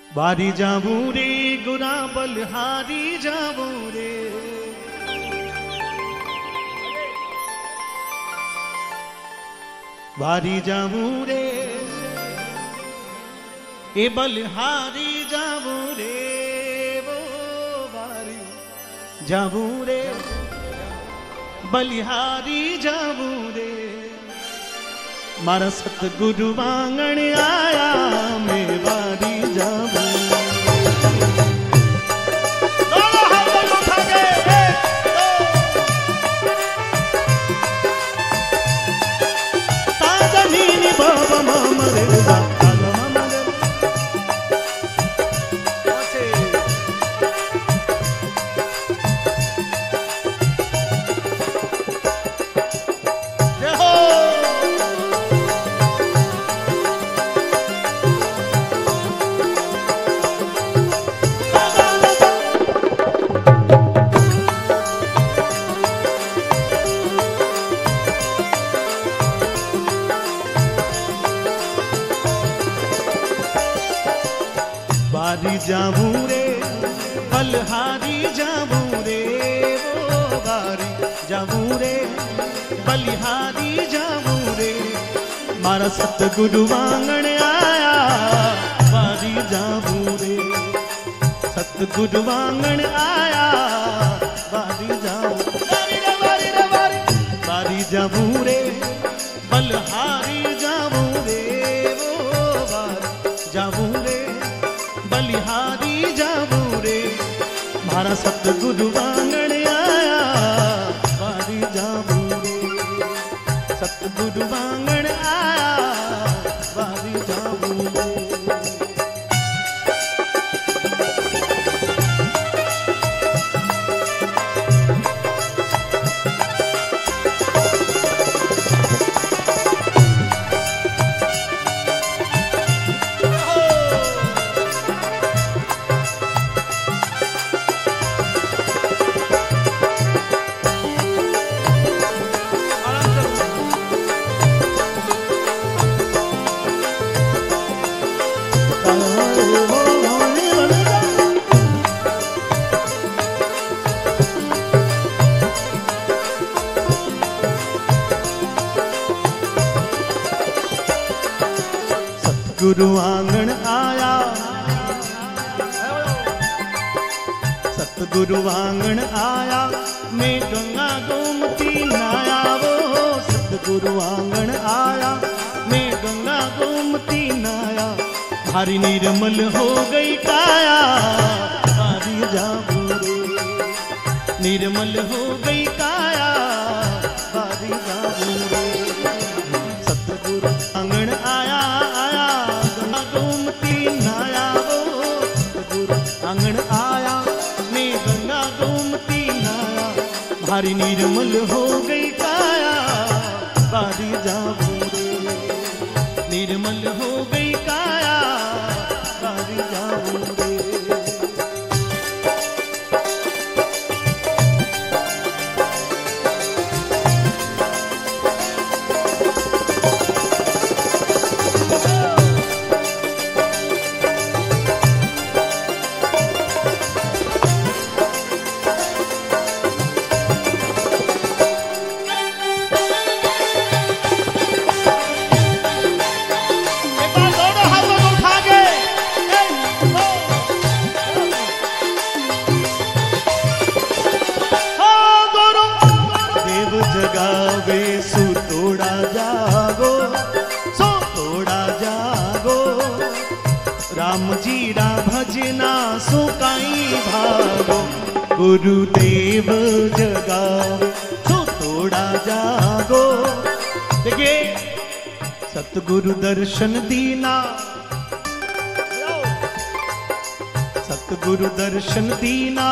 बारी जाऊं रे गुना बलहारी जाऊं रे, बारी जाऊं रे ए बलहारी जाऊं रे, वो बारी जाऊं रे बलिहारी जाऊं रे, मारा सतगुरु वांगण आया मैं बारी जाऊं। बाबा मामा रे बारी जाऊं रे बलहारी जाऊं रे, वो बारी जाऊं रे बलिहारी जाऊं रे, मारा सतगुरु वांगण आया बारी जाऊं रे, सतगुरु वांगण आया बारी जाऊं, बारी जाऊं रे बलहारी जाऊं रे, वो बारी जाऊं रे बलिहारी जाऊं रे, मारा सतगुरु वांगण आया बारी जाऊं रे, सतगुरु वांगण आया बारी जाऊं रे। सतगुरु आंगण आया, सतगुरु आंगण आया मैं गंगा गोमती नाया, वो सतगुरु आंगण आया मैं गंगा गोमती नाया, भारी निर्मल हो गई काया बारी जाऊं रे, निर्मल हो गई काया बारी जाऊं रे, सतगुरु आंगण आया आया गंगा गोमती नाया, वो सतगुरु आंगण आया मैं गंगा गोमती नाया, भारी निर्मल हो गई काया बारी जाऊं रे, निर्मल हो गई काया बारी जाऊं रे। जगावे सो तोड़ा जागो, सो तोड़ा जागो, राम जी रा भजना सो काई भागो, गुरुदेव जगावे सो तोड़ा जागो। देखिए सतगुरु दर्शन दीना, सतगुरु दर्शन दीना,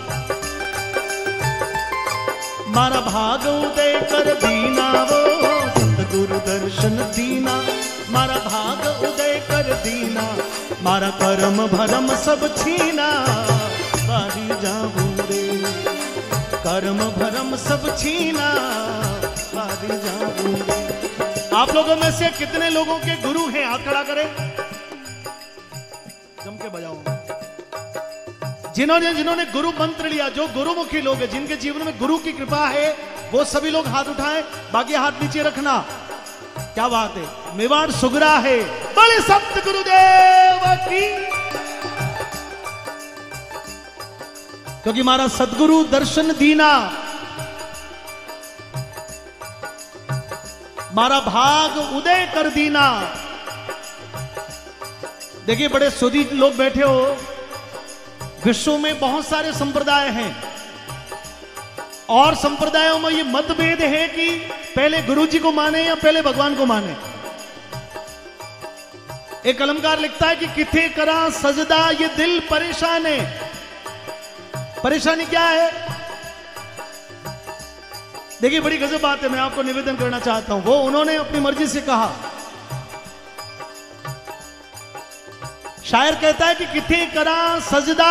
मारा भाग उदय कर दीना, वो सतगुरु दर्शन दीना, मारा भाग उदय कर दीना, मारा कर्म भरम सब छीना बारी जाऊं रे, कर्म भरम सब छीना बारी जाऊं रे। आप लोगों में से कितने लोगों के गुरु हैं? हाथ खड़ा करें। जम के बजाऊंगा। जिन्होंने जिन्होंने गुरु मंत्र लिया, जो गुरुमुखी लोग हैं, जिनके जीवन में गुरु की कृपा है, वो सभी लोग हाथ उठाएं, बाकी हाथ नीचे रखना। क्या बात है, मेवाड़ सुगरा है, बड़े सप्त गुरुदेव की। क्योंकि हमारा सदगुरु दर्शन दीना, हमारा भाग उदय कर दीना। देखिए बड़े सुधी लोग बैठे हो, विश्व में बहुत सारे संप्रदाय हैं और संप्रदायों में ये मतभेद है कि पहले गुरु जी को माने या पहले भगवान को माने। एक कलमकार लिखता है कि किथे करा सजदा ये दिल परेशान है। परेशानी क्या है? देखिए बड़ी गजब बात है, मैं आपको निवेदन करना चाहता हूं। वो उन्होंने अपनी मर्जी से कहा। शायर कहता है कि किथे करा सजदा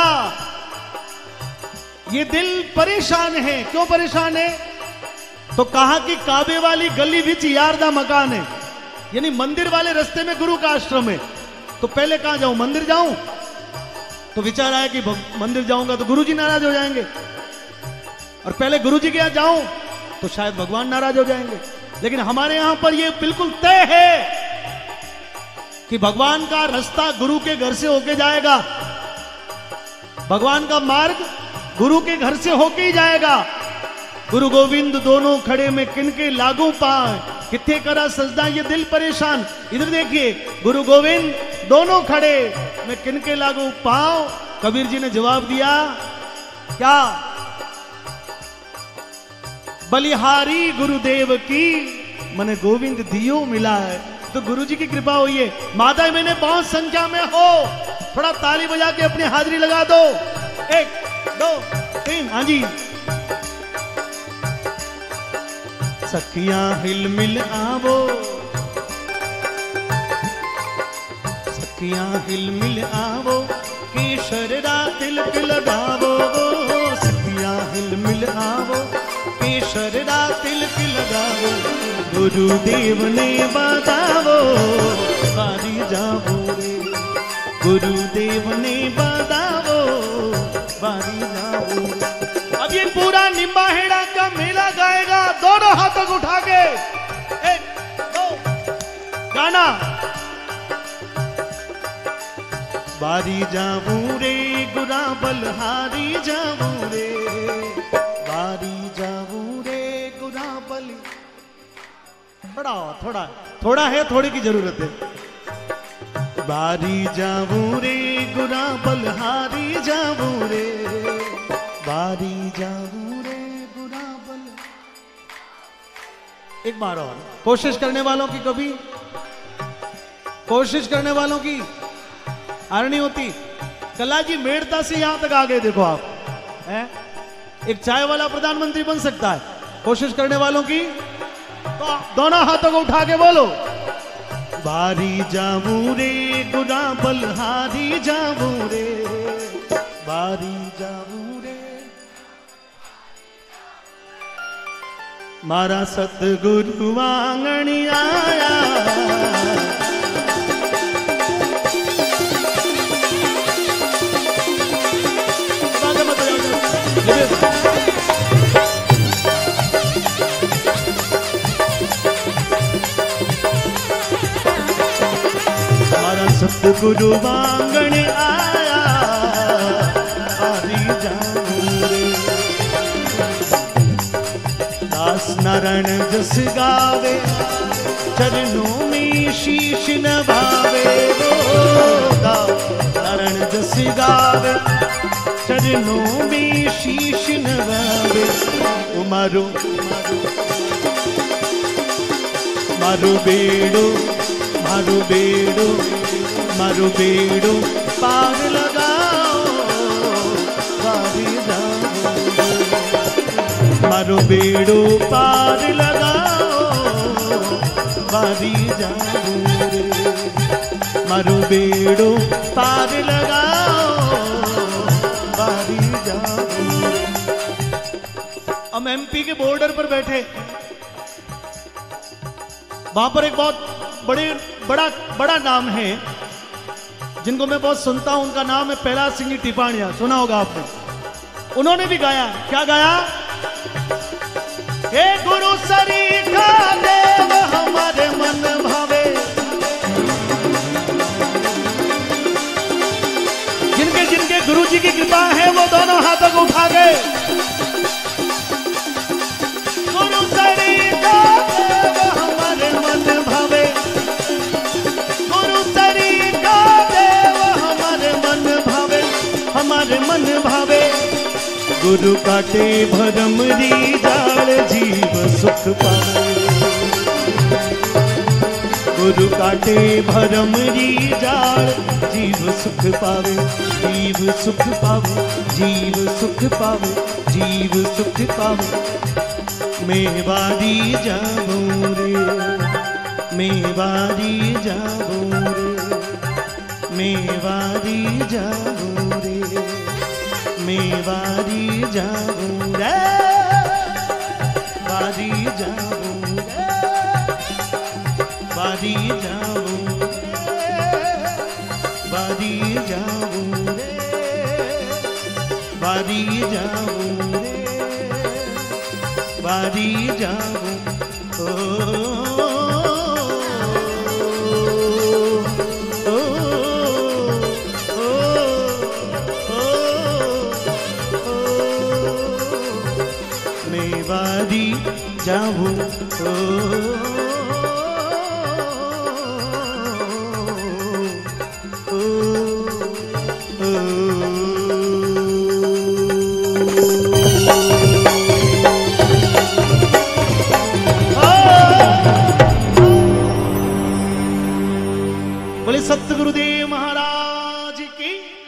ये दिल परेशान है। क्यों परेशान है? तो कहा कि काबे वाली गली विच यार दा मकान है, यानी मंदिर वाले रास्ते में गुरु का आश्रम है। तो पहले कहां जाऊं, मंदिर जाऊं? तो विचार आया कि मंदिर जाऊंगा तो गुरुजी नाराज हो जाएंगे, और पहले गुरुजी के यहां जाऊं तो शायद भगवान नाराज हो जाएंगे। लेकिन हमारे यहां पर यह बिल्कुल तय है कि भगवान का रास्ता गुरु के घर से होके जाएगा, भगवान का मार्ग गुरु के घर से होके ही जाएगा। गुरु गोविंद दोनों खड़े में किनके लागू पाए, किथे करा सजदा ये दिल परेशान। इधर देखिए, गुरु गोविंद दोनों खड़े में किनके लागू पाओ। कबीर जी ने जवाब दिया क्या? बलिहारी गुरुदेव की मने गोविंद दियो मिला है। तो गुरु जी की कृपा हुई है। माता मैंने बहुत संख्या में हो, थोड़ा ताली बजा के अपनी हाजिरी लगा दो। 1 2 3, हाँ जी। सखियां हिल मिल आवो, सखियां हिल मिल आवो, केसर रा तिलक लगावो। सखियां हिल मिल आवो, केसर रा तिलक लगावो। गुरुदेव ने बतावो बारी जावो रे, गुरुदेव ने बतावो बारी जावो। अब ये पूरा निम्बाहेड़ा का मेला गाएगा, दोनों हाथों को उठा के। 1 2 गाना। बारी जावू रे गुरा बलहारी जावू रे, बारी जावू रे गुरा बल। थोड़ा थोड़ा थोड़ा है, थोड़ी की जरूरत है। बारी जावू रे गुरा बलहारी जावू रे, बारी जावू रे गुरा बल। एक बार और कोशिश करने वालों की, कभी कोशिश करने वालों की हार नहीं होती। कला जी मेड़ता से यहां तक आ गए, देखो आप हैं? एक चाय वाला प्रधानमंत्री बन सकता है। कोशिश करने वालों की तो दोनों हाथों को उठा के बोलो, बारी जावू रे गुरा बलहारी जावू रे, बारी जावू रे। मारा सतगुरु आंगणी आया, सतगुरु आंगण आया, बारी जाऊं रे। दास नारायण जस गावे, चरणों में शीश नभावे। दास नारायण जस गावे, चरणों में शीश नभावे। मारो मारो बेड़ो, मारो बेड़ो, मारो बेड़ो पार लगाओ, बारी जाओ। मारो बेड़ो पार लगाओ, बारी जाओ रे। मारो बेड़ो पार लगाओ, बारी जाओ। हम एमपी के बॉर्डर पर बैठे, वहां पर एक बहुत बड़ा नाम है जिनको मैं बहुत सुनता हूं, उनका नाम है पहला सिंह टिपाणिया, सुना होगा आपने। उन्होंने भी गाया, क्या गाया? हे गुरु सरीखा देव हमारे मन भावे। जिनके जिनके गुरु जी की कृपा है वो दोनों हाथों को उठा गए। गुरु सरीखा देव हमारे मन भावे, गुरु सरीखा देव हमारे मन भावे, हमारे मन भावे। गुरु काटे भरमरी जाल जीव सुख पावे, गुरु काटे भरमरी जाल जीव सुख पावे, जीव सुख पावे, जीव सुख पावे, जीव सुख पावे। मेवारी जाऊं रे, मेवारी जाऊं रे, मेवारी जाऊं रे, मेवारी जाऊं रे, वारी जाऊं रे, वारी जाऊं रे, वारी जाऊं रे, वारी जाऊं रे, वारी जाऊं। मेवारी जाऊं बोले सतगुरुदेव महाराज की।